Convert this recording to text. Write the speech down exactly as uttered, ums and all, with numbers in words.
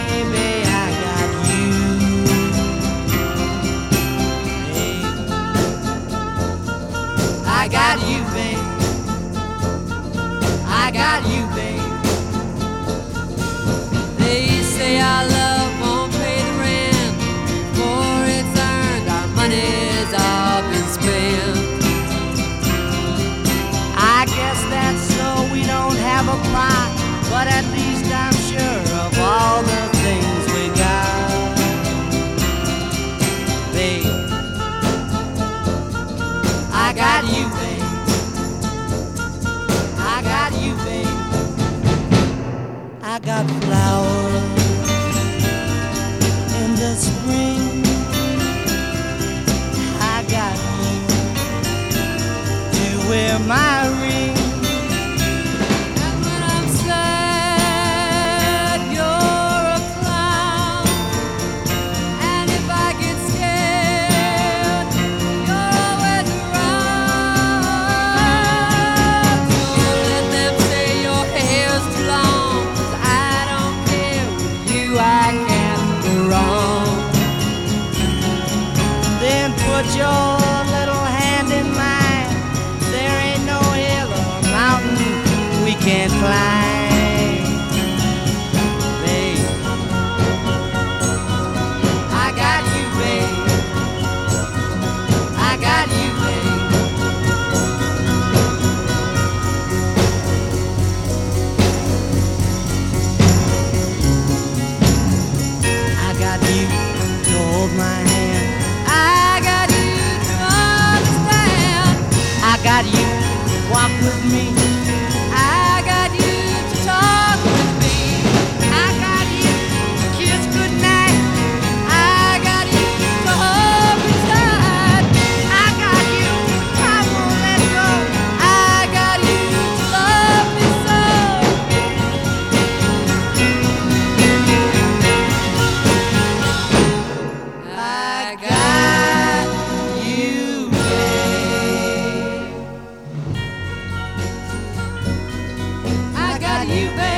baby, I got you. Babe, I got you, babe. I got you, babe. They say our love won't pay the rent, for it's earned, our money's all been spent. I guess that's so we don't have a plot, but at least I'm sure of all the things we got. Babe, I got you, babe. I got you, babe. I got flowers in the spring. I got you to wear my ring. And when I'm sad, you're a clown. And if I get scared, you're always around. So let them say your hair's too long, 'cause I don't care. With you I can't go wrong. Then put your little hand in mine. There ain't no hill or mountain we can't climb. Babe, I got you, babe. I got you, babe. I got you to hold my hand. I got you to understand. I got you to walk with me. I got you to talk with me. I got you to kiss goodnight. I got you to hold me tight. I got you, I won't let go. I got you to love me so. I got you, babe. I got you, babe.